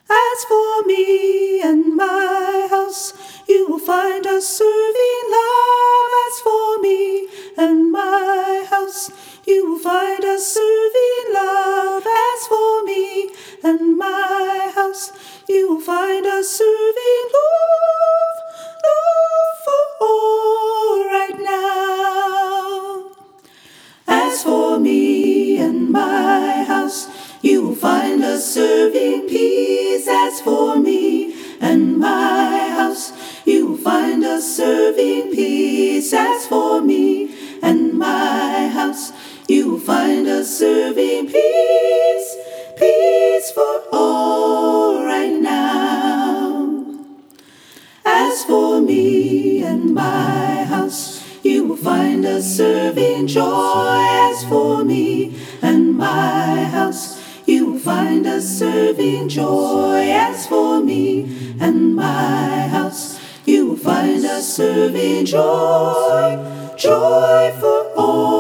As for me and my house, you will find us serving love. As for me and my house, you will find us serving love. As for me and my house, you will find us serving love, love for all right now. As for me and my house, you will find us serving peace. As for me and my house, you will find us serving peace. As for me and my house, you will find us serving peace, peace for all right now. As for me and my house, you will find us serving joy. As for me and my house, you will find us serving joy. As for me and my house, you will find us serving joy, joy for all.